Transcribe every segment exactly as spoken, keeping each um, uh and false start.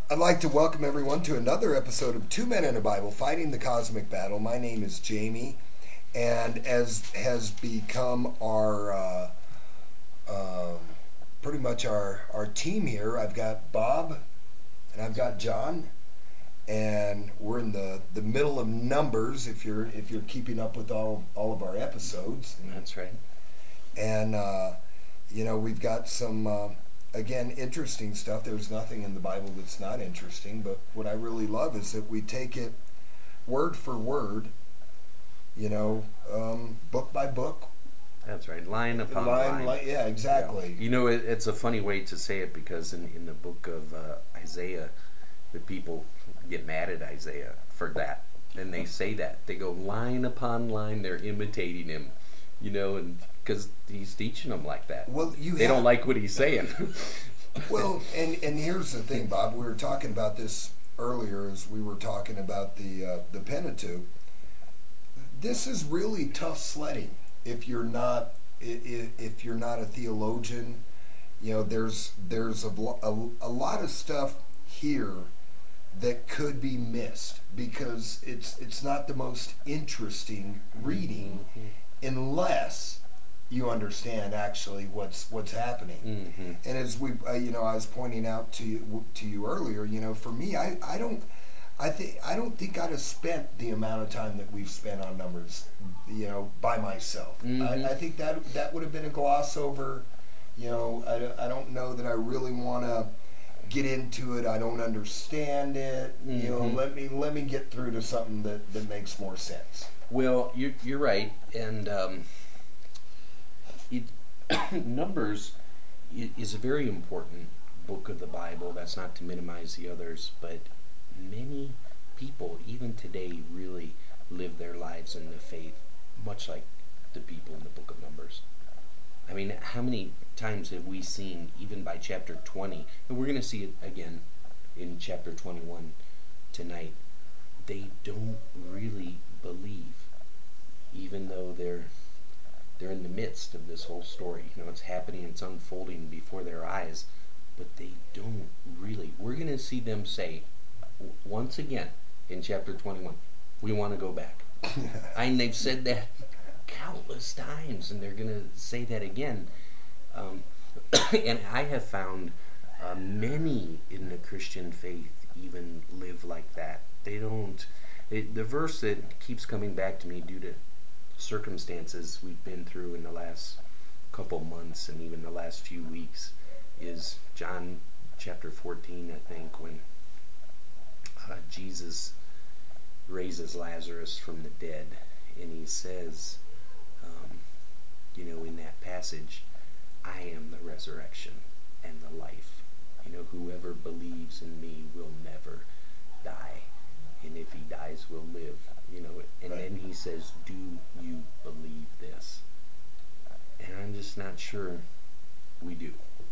I'd like to welcome everyone to another episode of Two Men in a Bible, Fighting the Cosmic Battle. My name is Jamie, and as has become our, uh, um, pretty much our, our team here, I've got Bob and I've got John, and we're in the, the middle of Numbers, if you're if you're keeping up with all, all of our episodes. That's right. And, uh, you know, we've got some... Uh, Again, interesting stuff. There's nothing in the Bible that's not interesting, but what I really love is that we take it word for word, you know, um, book by book. That's right, line upon line. line. line yeah, exactly. Yeah. You know, it, it's a funny way to say it because in, in the book of uh, Isaiah, the people get mad at Isaiah for that. And they say that. They go line upon line, they're imitating him, you know, and... because he's teaching them like that. Well, you they have, don't like what he's saying. Well, and and here's the thing, Bob. We were talking about this earlier as we were talking about the uh, the Pentateuch. This is really tough sledding if you're not if you're not a theologian. You know, there's there's a, a, a lot of stuff here that could be missed because it's it's not the most interesting reading unless you understand actually what's what's happening. Mm-hmm. And as we, uh, you know, I was pointing out to you, to you earlier, you know, for me, I, I don't, I think I don't think I'd have spent the amount of time that we've spent on Numbers, you know, by myself. Mm-hmm. I, I think that that would have been a gloss over. You know, I, I don't know that I really want to get into it. I don't understand it. Mm-hmm. You know, let me let me get through to something that, that makes more sense. Well, you're you're right, and. Um, It, Numbers is a very important book of the Bible. That's not to minimize the others, but many people, even today, really live their lives in the faith, much like the people in the book of Numbers. I mean, how many times have we seen, even by chapter twenty, and we're going to see it again in chapter twenty-one tonight, they don't really believe, even though they're They're in the midst of this whole story. You know, it's happening, it's unfolding before their eyes, but they don't really. We're going to see them say, once again, in chapter twenty-one, we want to go back. And they've said that countless times, and they're going to say that again. Um, and I have found uh, many in the Christian faith even live like that. They don't. It, the verse that keeps coming back to me due to circumstances we've been through in the last couple months and even the last few weeks is John chapter fourteen, I think, when uh, Jesus raises Lazarus from the dead, and he says, um, you know, in that passage, I am the resurrection and the life. You know, whoever believes in me will never die, and if he dies will live. You know, and right. Then he says, do you believe this? And I'm just not sure we do.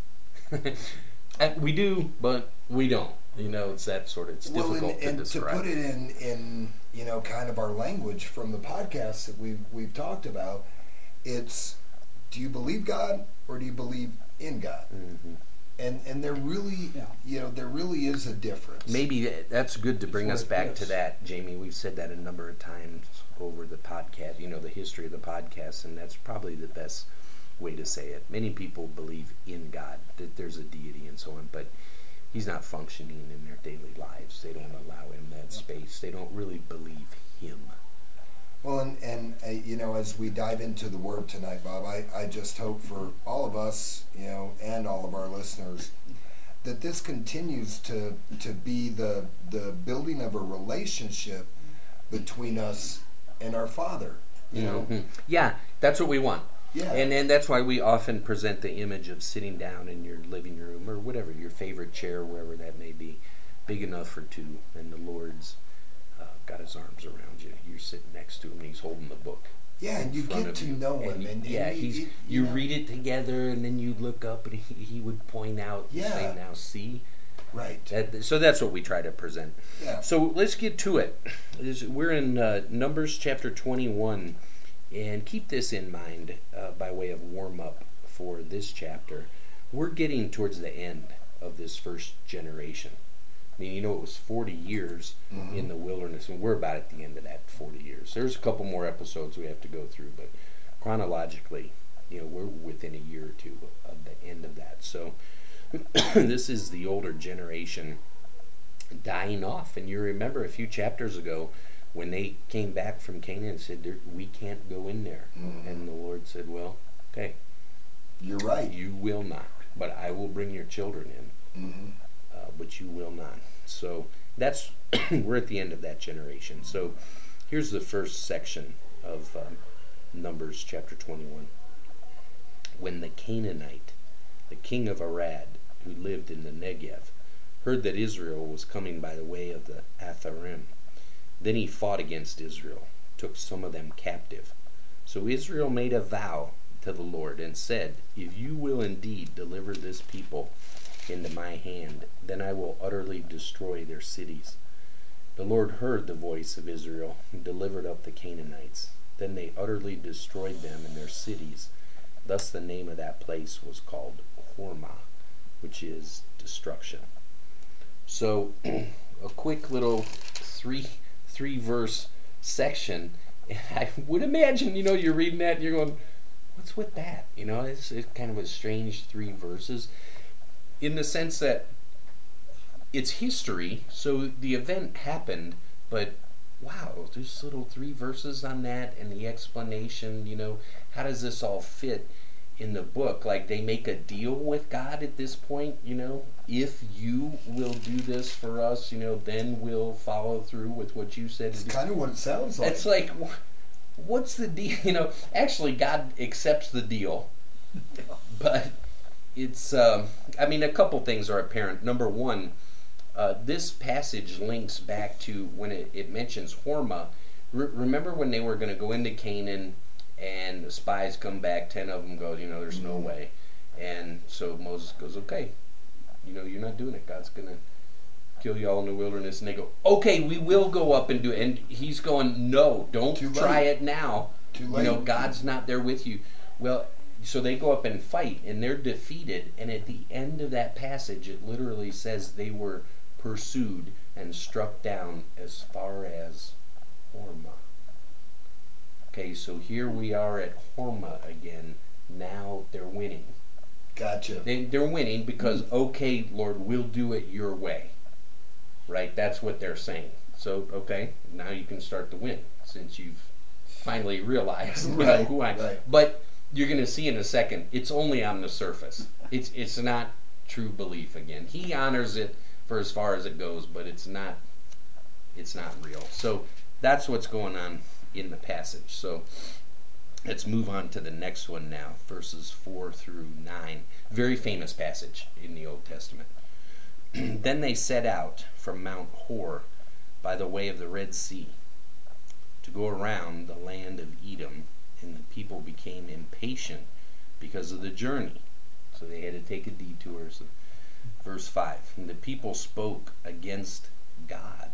We do, but we don't. You know, it's that sort of, it's well, difficult and, to and describe. To put it in, in, you know, kind of our language from the podcast that we've, we've talked about, it's, do you believe God or do you believe in God? Mm-hmm. And and there really, yeah. you know, there really is a difference. Maybe that's good to bring us back to that, Jamie. We've said that a number of times over the podcast, you know, the history of the podcast, and that's probably the best way to say it. Many people believe in God, that there's a deity and so on, but he's not functioning in their daily lives. They don't allow him that space. They don't really believe him. Well, and, and uh, you know, as we dive into the Word tonight, Bob, I, I just hope for all of us, you know, and all of our listeners, that this continues to to be the the building of a relationship between us and our Father, you know? Mm-hmm. Yeah, that's what we want. Yeah. And and that's why we often present the image of sitting down in your living room or whatever, your favorite chair, wherever that may be, big enough for two, and the Lord's uh, got his arms around you. You're sitting next to him, and he's holding the book. Yeah, and you get to you. know him. And, and, yeah, and he's you, you, you know. read it together, and then you look up, and he, he would point out, yeah. say, now see. Right. That, so that's what we try to present. Yeah. So let's get to it. We're in uh, Numbers chapter twenty-one, and keep this in mind uh, by way of warm-up for this chapter. We're getting towards the end of this first generation. I mean, you know, it was forty years mm-hmm. in the wilderness, and we're about at the end of that forty years. There's a couple more episodes we have to go through, but chronologically, you know, we're within a year or two of the end of that. So this is the older generation dying off. And you remember a few chapters ago when they came back from Canaan and said, we can't go in there. Mm-hmm. And the Lord said, well, okay. You're right. You will not, but I will bring your children in. Mm-hmm. Uh, but you will not. So that's, we're at the end of that generation. So here's the first section of um, Numbers chapter twenty-one. When the Canaanite, the king of Arad, who lived in the Negev, heard that Israel was coming by the way of the Atharim, then he fought against Israel, took some of them captive. So Israel made a vow to the Lord and said, if you will indeed deliver this people into my hand, then I will utterly destroy their cities. The Lord heard the voice of Israel and delivered up the Canaanites. Then they utterly destroyed them and their cities. Thus the name of that place was called Hormah, which is destruction. So a quick little three three verse section. And I would imagine, you know, you're reading that and you're going, what's with that? You know, it's, it's kind of a strange three verses in the sense that it's history, so the event happened, but wow, there's little three verses on that and the explanation, you know, how does this all fit in the book? Like, they make a deal with God at this point, you know, if you will do this for us, you know, then we'll follow through with what you said. It's kind of what it sounds like. It's like, what's the deal? You know, actually God accepts the deal, but it's, um, I mean, a couple things are apparent. Number one, uh, this passage links back to when it, it mentions Hormah. Re- remember when they were going to go into Canaan and the spies come back, ten of them go, you know, there's no way. And so Moses goes, okay, you know, you're not doing it. God's going to kill you all in the wilderness. And they go, okay, we will go up and do it. And he's going, no, don't Too try late. it now. Too late. You know, God's not there with you. Well, so they go up and fight, and they're defeated. And at the end of that passage, it literally says they were pursued and struck down as far as Hormah. Okay, so here we are at Hormah again. Now they're winning. Gotcha. They, they're winning because, mm. okay, Lord, we'll do it your way. Right? That's what they're saying. So, okay, now you can start to win since you've finally realized you right, know, who I am. Right. But you're going to see in a second, it's only on the surface. It's it's not true belief again. He honors it for as far as it goes, but it's not it's not real. So that's what's going on in the passage. So let's move on to the next one now, verses four through nine. Very famous passage in the Old Testament. Then they set out from Mount Hor by the way of the Red Sea to go around the land of Edom, and the people became impatient because of the journey. So they had to take a detour. So, verse five, and the people spoke against God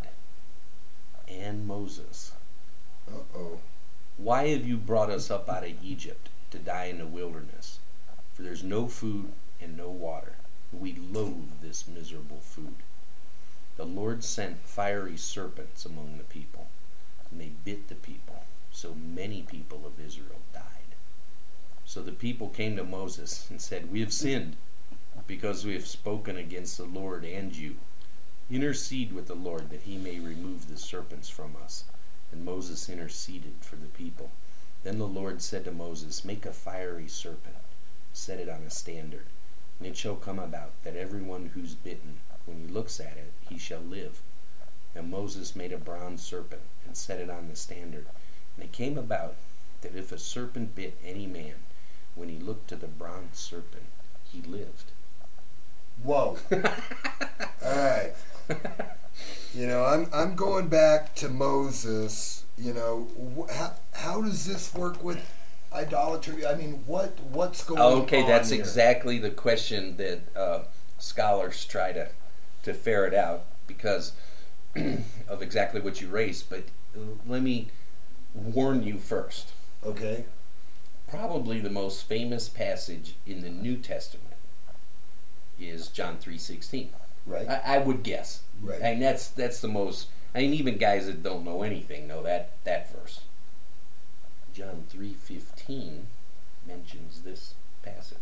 and Moses. Uh-oh. Why have you brought us up out of Egypt to die in the wilderness? For there's no food and no water. We loathe this miserable food. The Lord sent fiery serpents among the people, and they bit the people. So many people of Israel died. So the people came to Moses and said, we have sinned because we have spoken against the Lord and you. Intercede with the Lord that he may remove the serpents from us. And Moses interceded for the people. Then the Lord said to Moses, make a fiery serpent, set it on a standard, and it shall come about that everyone who's bitten, when he looks at it, he shall live. And Moses made a bronze serpent and set it on the standard. And it came about that if a serpent bit any man, when he looked to the bronze serpent, he lived. Whoa. All right. You know, I'm I'm going back to Moses. You know, wh- how how does this work with idolatry? I mean, what what's going on? Okay, that's here? exactly the question that uh, scholars try to to ferret out because of exactly what you raised. But let me warn you first. Okay. Probably the most famous passage in the New Testament is John three sixteen. Right. I, I would guess. Right. And that's that's the most. I mean, even guys that don't know anything know that that verse. John three fifteen mentions this passage.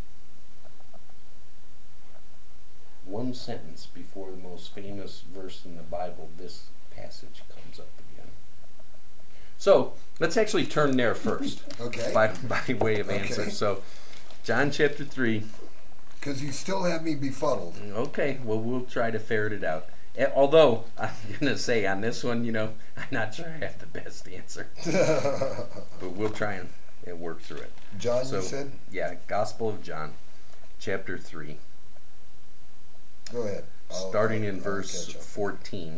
One sentence before the most famous verse in the Bible, this passage comes up again. So let's actually turn there first. Okay. By, by way of answer. Okay. So John chapter three. Because you still have me befuddled. Okay, well, we'll try to ferret it out. Eh, Although, I'm going to say on this one, you know, I'm not sure I have the best answer. But we'll try and, and work through it. John, So, you said? yeah, Gospel of John, chapter three. Go ahead. I'll- Starting I'll- in I'll verse catch up. fourteen.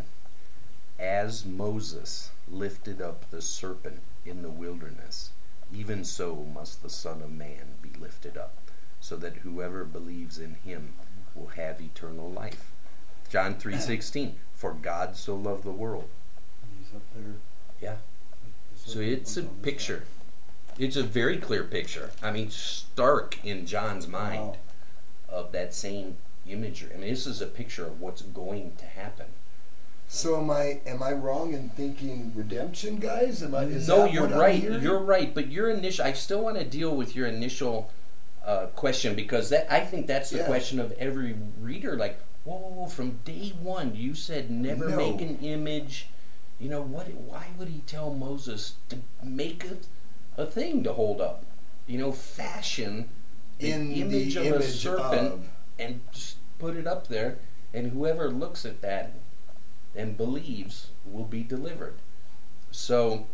As Moses lifted up the serpent in the wilderness, even so must the Son of Man be lifted up, so that whoever believes in him will have eternal life. John three sixteen. For God so loved the world. He's up there. Yeah. The So serpent it's a was on this picture. side. It's a very clear picture. I mean, stark in John's mind Wow. of that same imagery. I mean, this is a picture of what's going to happen. So am I am I wrong in thinking redemption, guys? Am I, is No, that you're what I'm right. hearing? You're right. But your initial, I still want to deal with your initial uh, question, because that I think that's the Yeah. question of every reader. Like, whoa, whoa, whoa, from day one, you said never No. make an image. You know what? Why would he tell Moses to make a, a thing to hold up? You know, fashion the In the image of a image serpent of. and just put it up there, and whoever looks at that and believes will be delivered. So,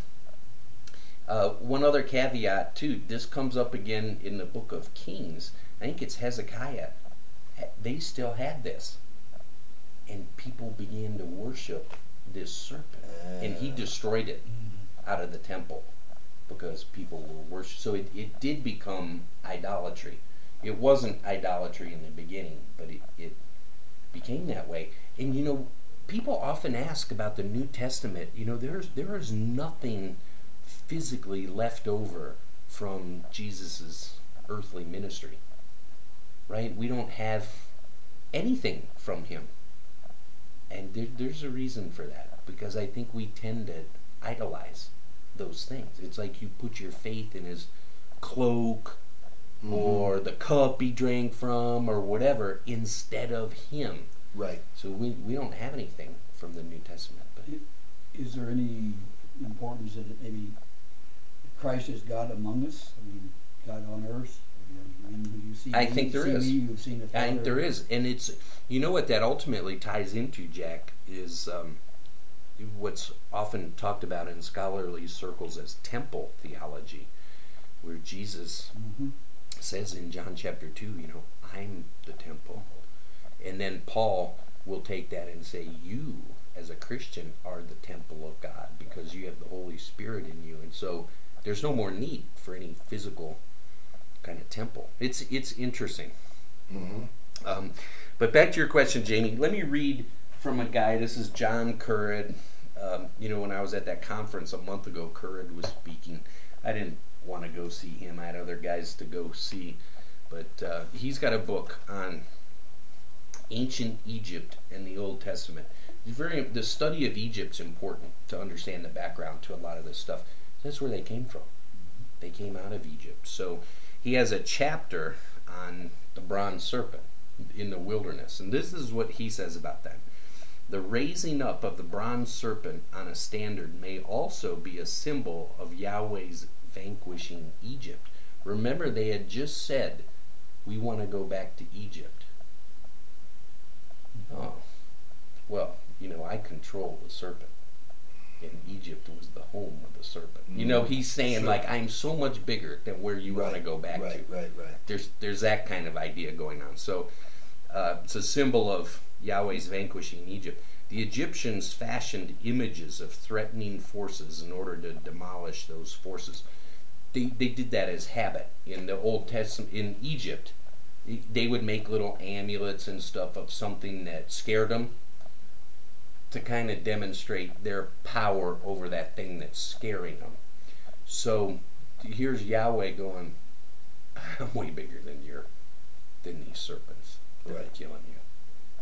uh, one other caveat too. This comes up again in the book of Kings. I think it's Hezekiah. They still had this, and people began to worship this serpent, and he destroyed it out of the temple because people were worship. So it, it did become idolatry. It wasn't idolatry in the beginning, but it, it became that way. And you know, people often ask about the New Testament. You know, there's there is nothing physically left over from Jesus's earthly ministry. Right? We don't have anything from him. And there, there's a reason for that, because I think we tend to idolize those things. It's like you put your faith in his cloak, mm-hmm. or the cup he drank from, or whatever, instead of him. Right. So we, we don't have anything from the New Testament. But Is there any importance that it maybe Christ is God among us? I mean, God on earth? I mean, you see I me, think there see is. Me, you've seen the Father. I think there is. And it's, you know what that ultimately ties into, Jack, is um, what's often talked about in scholarly circles as temple theology, where Jesus Mm-hmm. says in John chapter two, you know, I'm the temple. And then Paul will take that and say, you, as a Christian, are the temple of God because you have the Holy Spirit in you. And so there's no more need for any physical kind of temple. It's it's interesting. Mm-hmm. Um, but back to your question, Jamie, let me read from a guy. This is John Currid. Um, you know, when I was at that conference a month ago, Currid was speaking. I didn't want to go see him. I had other guys to go see. But uh, he's got a book on ancient Egypt and the Old Testament. It's very the study of Egypt's important to understand the background to a lot of this stuff. That's where they came from. They came out of Egypt. So he has a chapter on the bronze serpent in the wilderness, and this is what he says about that. The raising up of the bronze serpent on a standard may also be a symbol of Yahweh's vanquishing Egypt. Remember, they had just said, we want to go back to Egypt. Oh, well, you know, I control the serpent. And Egypt was the home of the serpent. You know, he's saying, Sure. like, I'm so much bigger than where you want to Right, go back right, to. Right, right, There's there's that kind of idea going on. So uh, it's a symbol of Yahweh's vanquishing Egypt. The Egyptians fashioned images of threatening forces in order to demolish those forces. They they did that as habit in the Old Testament. In Egypt, they would make little amulets and stuff of something that scared them, to kind of demonstrate their power over that thing that's scaring them. So here's Yahweh going, I'm way bigger than your, than these serpents that are Right. killing you.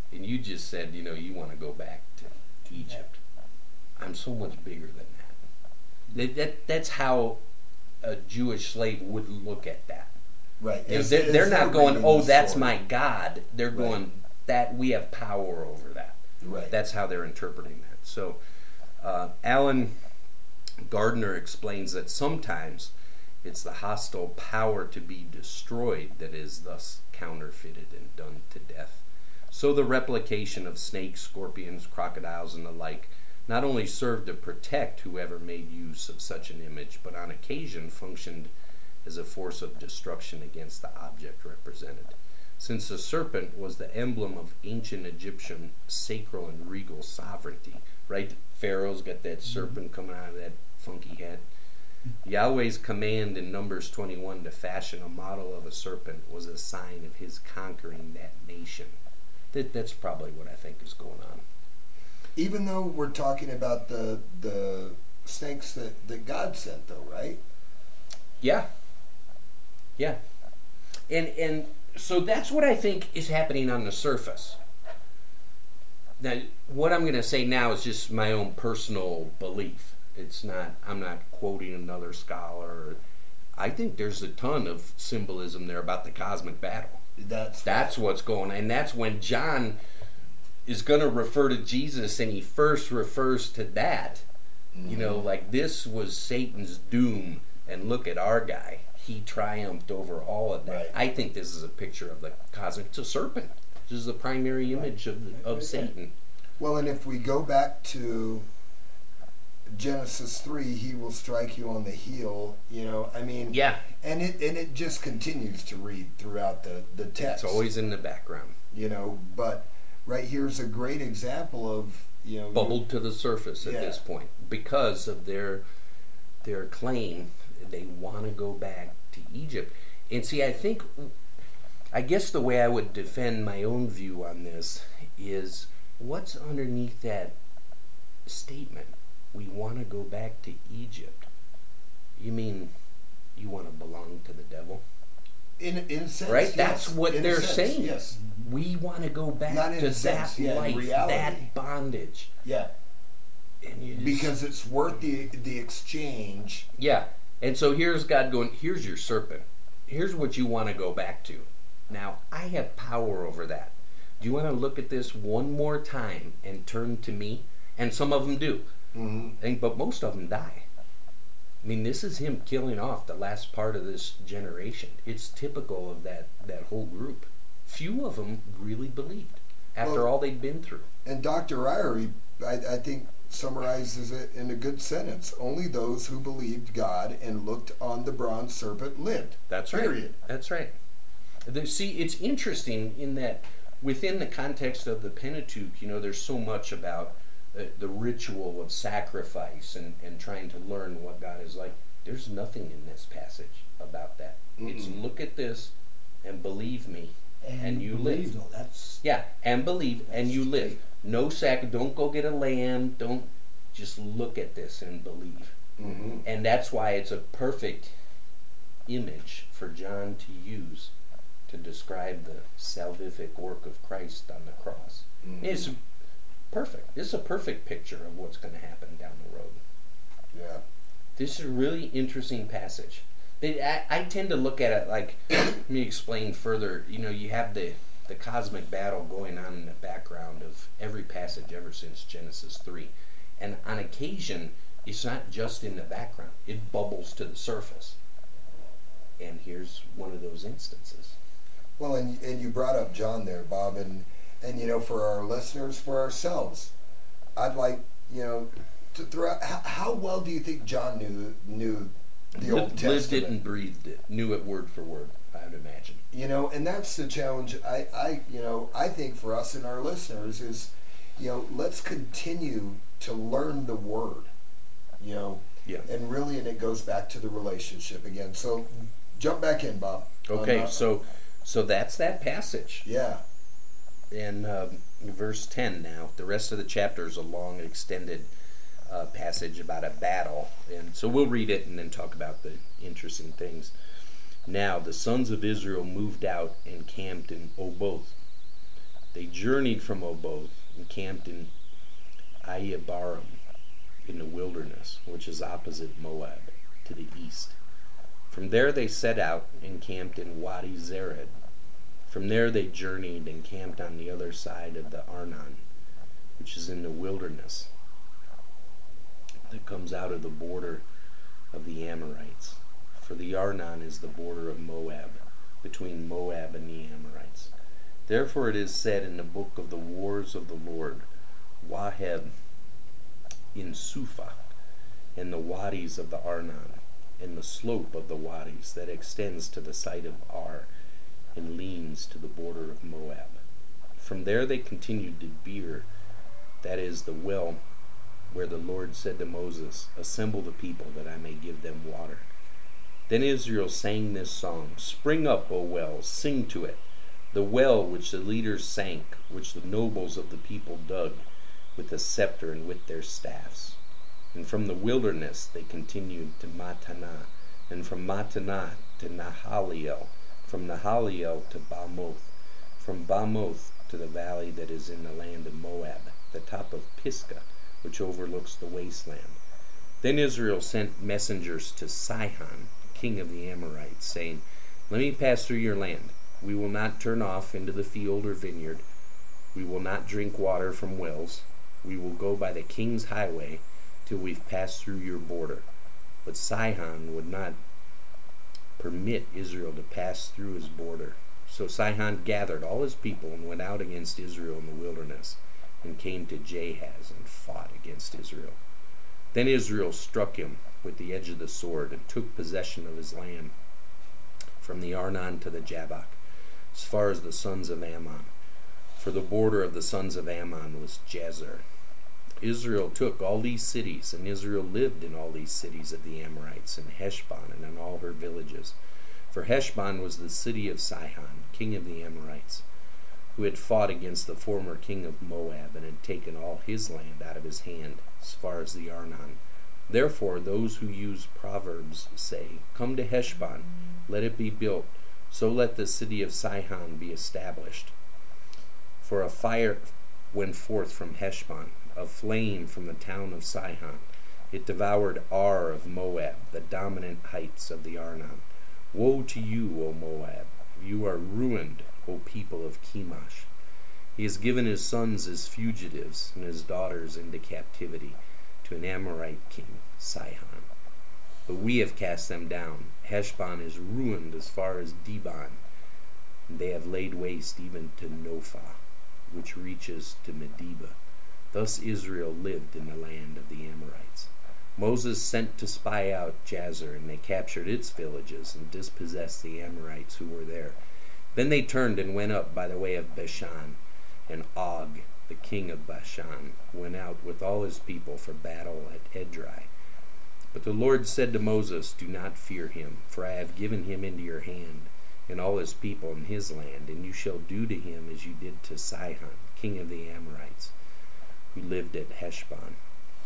And you just said, you know, you want to go back to, to Egypt. I'm so much bigger than that. That, that. That's how a Jewish slave would look at that. Right. You know, As- they're as they're not they're going, reading oh, the that's story. my God. They're Right. going, that we have power over that. Right. That's how they're interpreting that. So, uh, Alan Gardner explains that sometimes it's the hostile power to be destroyed that is thus counterfeited and done to death. So the replication of snakes, scorpions, crocodiles, and the like not only served to protect whoever made use of such an image, but on occasion functioned as a force of destruction against the object represented. Since the serpent was the emblem of ancient Egyptian sacral and regal sovereignty, right? Pharaoh's got that serpent coming out of that funky head. Yahweh's command in Numbers twenty-one to fashion a model of a serpent was a sign of his conquering that nation. That, that's probably what I think is going on. Even though we're talking about the the snakes that, that God sent, though, right? Yeah. Yeah. And and so that's what I think is happening on the surface. Now, what I'm going to say now is just my own personal belief. It's not, I'm not quoting another scholar. I think there's a ton of symbolism there about the cosmic battle. That's That's what's going on. And that's when John is going to refer to Jesus, and he first refers to that. Mm-hmm. You know, like this was Satan's doom, and look at our guy. He triumphed over all of that. Right. I think this is a picture of the cosmic, it's a serpent. This is the primary image of, the, of Satan. Well, and if we go back to Genesis three, he will strike you on the heel. You know, I mean, Yeah. and it and it just continues to read throughout the the text. It's always in the background. You know, but right here's a great example of you know Bubbled to the surface at Yeah. this point because of their their claim they want to go back to Egypt. And see, I think, I guess the way I would defend my own view on this is what's underneath that statement? We want to go back to Egypt. You mean you want to belong to the devil? in in a sense, Right? yes. That's what In a they're sense, saying. Yes, We want to go back Not in to a sense, that yeah, in life, reality. that bondage. yeah, And you just, because it's worth the the exchange. yeah. And so here's God going, here's your serpent. Here's what you want to go back to. Now, I have power over that. Do you want to look at this one more time and turn to me? And some of them do. Mm-hmm. And, but most of them die. I mean, this is him killing off the last part of this generation. It's typical of that, that whole group. Few of them really believed after Well, all they'd been through. And Doctor Ryrie, I, I think, summarizes it in a good sentence. Only those who believed God and looked on the bronze serpent lived. That's right. Period. That's right. The, see, it's interesting in that within the context of the Pentateuch, you know, there's so much about uh, the ritual of sacrifice and, and trying to learn what God is like. There's nothing in this passage about that. Mm-mm. It's look at this and believe me, And, and you believe, live. though, that's Yeah, and believe, and you live. No sac. Don't go get a lamb. Don't just look at this and believe. Mm-hmm. And that's why it's a perfect image for John to use to describe the salvific work of Christ on the cross. Mm-hmm. It's perfect. This is a perfect picture of what's going to happen down the road. Yeah. This is a really interesting passage. But I, I tend to look at it like, let me explain further. You know, you have the, the cosmic battle going on in the background of every passage ever since Genesis three. And on occasion, it's not just in the background. It bubbles to the surface. And here's one of those instances. Well, and and you brought up John there, Bob, and and you know, for our listeners, for ourselves, I'd like you know to throw out how, how well do you think John knew knew the Old Lived, Testament? lived it and breathed it. Knew it word for word, I would imagine. You know, and that's the challenge. I, I, you know, I think for us and our listeners is, you know, let's continue to learn the Word. You know, Yeah. and really, and it goes back to the relationship again. So, jump back in, Bob. Okay, On, uh, so so that's that passage. yeah, In um, verse ten now, the rest of the chapter is a long, extended uh, passage about a battle. And so we'll read it and then talk about the interesting things. Now the sons of Israel moved out and camped in Oboth. They journeyed from Oboth and camped in Ayabarim in the wilderness, which is opposite Moab, to the east. From there they set out and camped in Wadi Zered. From there they journeyed and camped on the other side of the Arnon, which is in the wilderness that comes out of the border of the Amorites. For the Arnon is the border of Moab, between Moab and the Amorites. Therefore it is said in the book of the wars of the Lord, Waheb in Suphah, and the wadis of the Arnon, and the slope of the wadis that extends to the site of Ar, and leans to the border of Moab. From there they continued to Beer, that is the well where the Lord said to Moses, Assemble the people, that I may give them water. Then Israel sang this song, Spring up, O wells, sing to it, the well which the leaders sank, which the nobles of the people dug, with the scepter and with their staffs. And from the wilderness they continued to Mattanah, and from Mattanah to Nahaliel, from Nahaliel to Bamoth, from Bamoth to the valley that is in the land of Moab, the top of Pisgah, which overlooks the wasteland. Then Israel sent messengers to Sihon, king of the Amorites, saying, Let me pass through your land. We will not turn off into the field or vineyard. We will not drink water from wells. We will go by the king's highway till we've passed through your border. But Sihon would not permit Israel to pass through his border. So Sihon gathered all his people and went out against Israel in the wilderness, and came to Jahaz and fought against Israel. Then Israel struck him with the edge of the sword and took possession of his land from the Arnon to the Jabbok, as far as the sons of Ammon. For the border of the sons of Ammon was Jazer. Israel took all these cities, and Israel lived in all these cities of the Amorites, and Heshbon, and in all her villages. For Heshbon was the city of Sihon, king of the Amorites, who had fought against the former king of Moab, and had taken all his land out of his hand, as far as the Arnon. Therefore those who use Proverbs say, Come to Heshbon, let it be built, so let the city of Sihon be established. For a fire went forth from Heshbon, a flame from the town of Sihon. It devoured Ar of Moab, the dominant heights of the Arnon. Woe to you, O Moab! You are ruined, O people of Chemosh. He has given his sons as fugitives, and his daughters into captivity, to an Amorite king, Sihon. But we have cast them down. Heshbon is ruined as far as Dibon, and they have laid waste even to Nophah, which reaches to Medeba. Thus Israel lived in the land of the Amorites. Moses sent to spy out Jazer, and they captured its villages and dispossessed the Amorites who were there. Then they turned and went up by the way of Bashan, and Og, the king of Bashan, went out with all his people for battle at Edrei. But the Lord said to Moses, Do not fear him, for I have given him into your hand, and all his people in his land, and you shall do to him as you did to Sihon, king of the Amorites, who lived at Heshbon.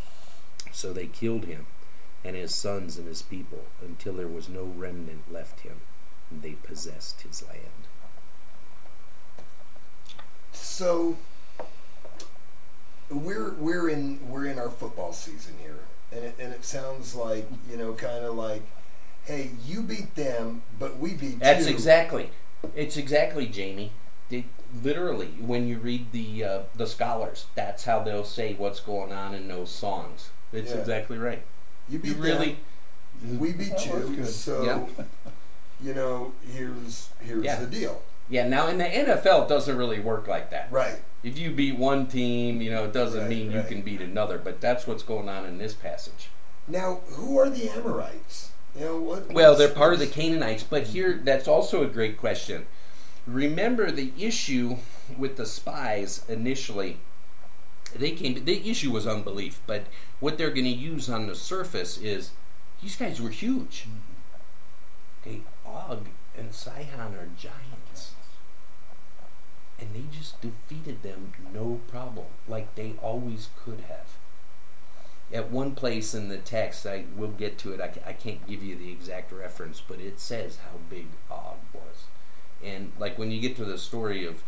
So they killed him, and his sons and his people, until there was no remnant left him, and they possessed his land. So we're we're in we're in our football season here, and it, and it sounds like, you know, kind of like, hey, you beat them, but we beat That's you. exactly. It's exactly, Jamie. They, literally, when you read the uh, the scholars, that's how they'll say what's going on in those songs. It's Yeah. exactly right. You beat You really, them, we beat That was you. good. So Yeah. you know, here's here's Yeah. the deal. yeah. Now in the N F L, it doesn't really work like that. Right. If you beat one team, you know, it doesn't Right, mean you right. can beat another. But that's what's going on in this passage. Now, who are the Amorites? You know what? Well, what's- they're part of the what's- Canaanites, but here, that's also a great question. Remember the issue with the spies initially. They came. The issue was unbelief, but what they're going to use on the surface is these guys were huge. Okay, Og and Sihon are giants, and they just defeated them no problem, like they always could have. At one place in the text, I will get to it. I, ca- I can't give you the exact reference, but it says how big Og was. And like when you get to the story of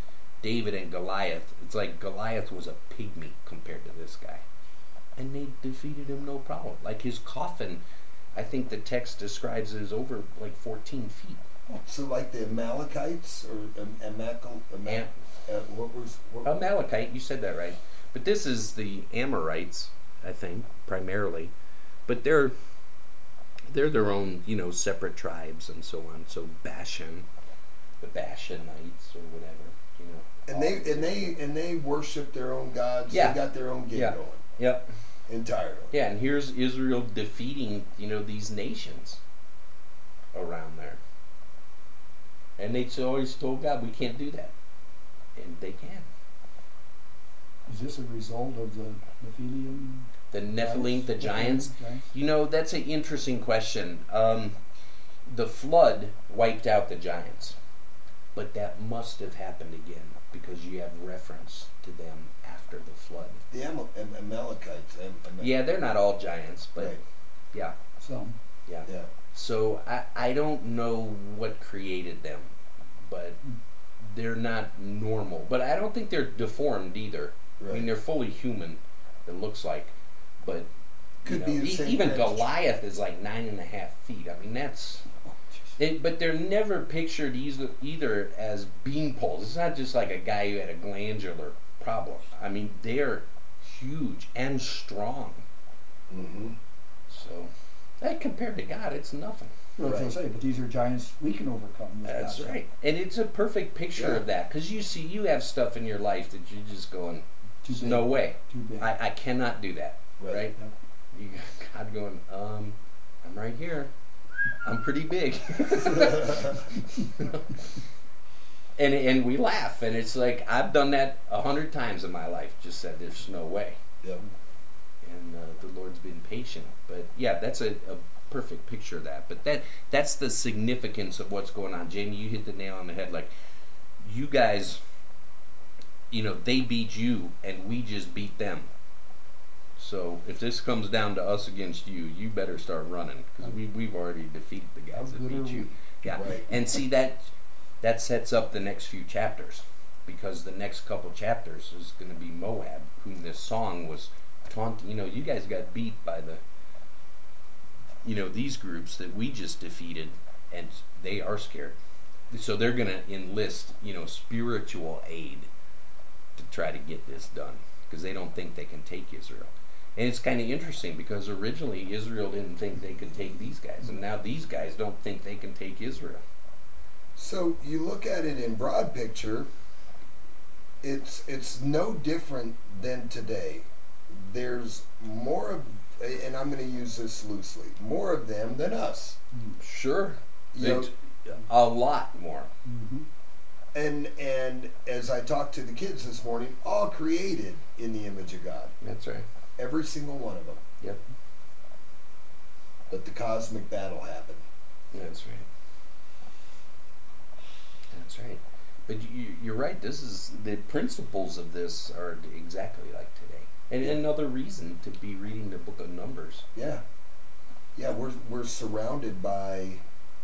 David and Goliath. It's like Goliath was a pygmy compared to this guy. And they defeated him no problem. Like his coffin, I think the text describes it as over like fourteen feet. So like the Amalekites or um, Amalekite, Am- uh, what was what, Amalekite, you said that right. But this is the Amorites, I think, primarily. But they're they're their own, you know, separate tribes and so on. So Bashan, the Bashanites or whatever, you know. and they and they and they worship their own gods. Yeah. They got their own game Yeah. going Yep. entirely. Yeah, and here's Israel defeating, you know, these nations around there. And they always told God, we can't do that. And they can. Is this a result of the Nephilim? The Nephilim, the Nephilim giants. giants? You know, that's an interesting question. Um, the flood wiped out the giants. But that must have happened again because you have reference to them after the flood. The Amal- Am- Amalekites. Am- Amal- Yeah, they're not all giants, but right. yeah, Some. yeah. Yeah. So I, I don't know what created them, but they're not normal. But I don't think they're deformed either. I mean, Right. they're fully human, it looks like. But Could you know, be the e- same even kind of- Goliath is like nine and a half feet. I mean, that's... It, but they're never pictured either, either as bean poles. It's not just like a guy who had a glandular problem. I mean, they're huge and strong. Mm-hmm. So, that compared to God, it's nothing. Well, that's what I Right. say, but these are giants we can overcome. with That's God's right. And it's a perfect picture Yeah. of that. Because you see, you have stuff in your life that you're just going, help. Too big. no way. Too big. I, I cannot do that. Right. Right? Yep. You got God going, um, I'm right here. I'm pretty big. and and we laugh. And it's like, I've done that a hundred times in my life. Just said, there's no way. Yep. And uh, the Lord's been patient. But yeah, that's a, a perfect picture of that. But that that's the significance of what's going on. Jamie, you hit the nail on the head. Like, you guys, you know, they beat you and we just beat them. So if this comes down to us against you, you better start running because we, we've already defeated the How guys that good are beat you. we? Yeah, Right. and see that that sets up the next few chapters because the next couple chapters is going to be Moab, whom this song was taunting. You know, you guys got beat by the, you know, these groups that we just defeated, and they are scared. So they're going to enlist, you know, spiritual aid to try to get this done because they don't think they can take Israel. And it's kind of interesting because originally Israel didn't think they could take these guys, and now these guys don't think they can take Israel. So you look at it in broad picture, it's it's no different than today. There's more of, and I'm going to use this loosely, more of them than us. Sure, You know, It's a lot more. Mm-hmm. and and as I talked to the kids this morning, all created in the image of God, That's right. every single one of them. Yep, But the cosmic battle happened. that's right. That's right. But you, you're right. This is the principles of this are exactly like today, and another reason to be reading the Book of Numbers. Yeah, yeah, we're we're surrounded by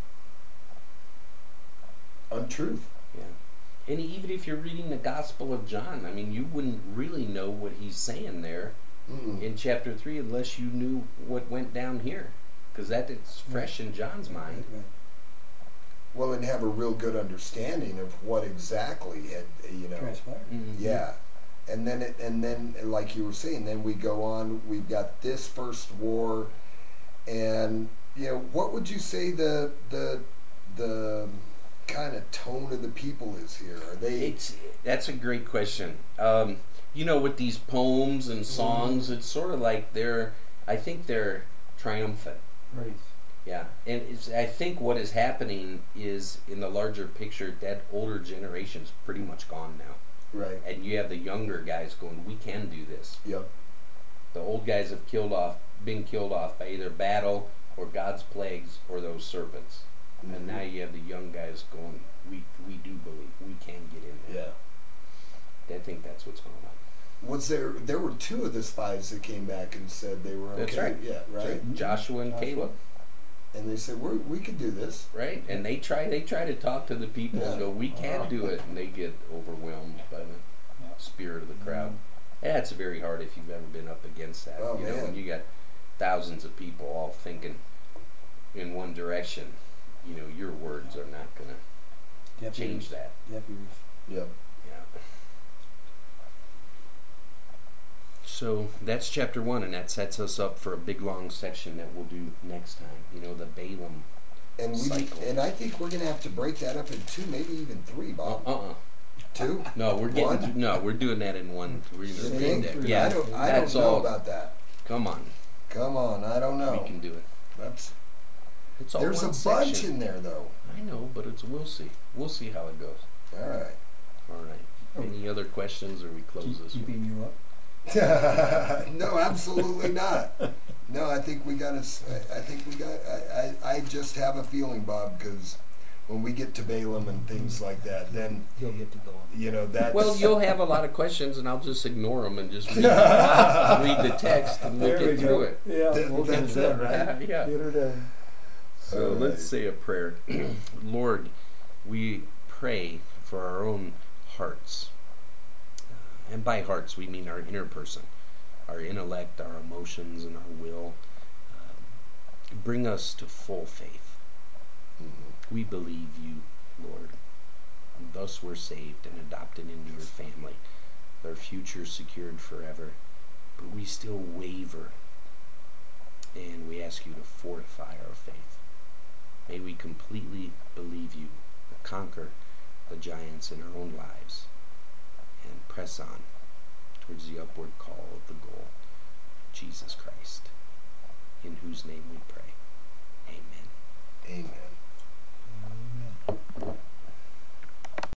untruth. Yeah. And even if you're reading the Gospel of John, I mean, you wouldn't really know what he's saying there Mm-mm. in chapter three unless you knew what went down here, because that is fresh in John's mind. Right, right. Well, and have a real good understanding of what exactly had, you know. Transpired. Mhm. Yeah, and then it, and then like you were saying, then we go on. We've got this first war, and you know, what would you say the the the kind of tone of the people is here? Are they? It's that's a great question. Um, you know, with these poems and songs, it's sort of like they're. I think they're triumphant. Praise. Yeah, and it's, I think what is happening is in the larger picture that older generation's pretty much gone now, Right. and you have the younger guys going, "We can do this." Yep. The old guys have killed off, been killed off by either battle or God's plagues or those serpents, Mhm. and now you have the young guys going, "We we do believe we can get in there." Yeah. I think that's what's going on. Was there? There were two of the spies that came back and said they were okay. That's right. Yeah. Right. Joshua and Joshua. Caleb. and they said, we we could do this. Right, and they try they try to talk to the people and Yeah. go, we can't do it, and they get overwhelmed by the Yeah. spirit of the crowd. Yeah, it's very hard if you've ever been up against that. Oh, you know, man. when you got thousands of people all thinking in one direction, you know, your words are not going to Deaf change ears. that. Deaf ears. Yep. Yeah. So that's chapter one, and that sets us up for a big long section that we'll do next time. You know, the Balaam. And we Cycle. and I think we're gonna have to break that up in two, maybe even three, Bob. Uh uh Two? No, we're getting One? to, no, we're doing that in one. We're You gonna read think? that. Yeah, Yeah, I don't, I that's don't know all. about that. Come on, Come on, I don't know. we can do it. That's It's all there's a one bunch section. in there though. I know, but it's we'll see. We'll see how it goes. All right. All right. Oh. Any other questions, or we close Keep, this one? keeping you up. No, absolutely not. No, I think we got to. I think we got. I, I, I just have a feeling, Bob, because when we get to Balaam and things like that, then You'll get to go on. you know that's. Well, you'll have a lot of questions, and I'll just ignore them and just read, read the text, and we'll There get we through go. it. Yeah, That- we'll get that's it done, it, right? right? Yeah. Get her done. So All let's right. say a prayer. Lord, we pray for our own hearts. Uh, and by hearts, we mean our inner person, our intellect, our emotions, and our will. Uh, bring us to full faith. Mhm. We believe you, Lord. And thus we're saved and adopted into your family. Our future secured forever. But we still waver. And we ask you to fortify our faith. May we completely believe you, conquer the giants in our own lives, and press on towards the upward call of the goal, Jesus Christ, in whose name we pray. Amen. Amen. Amen.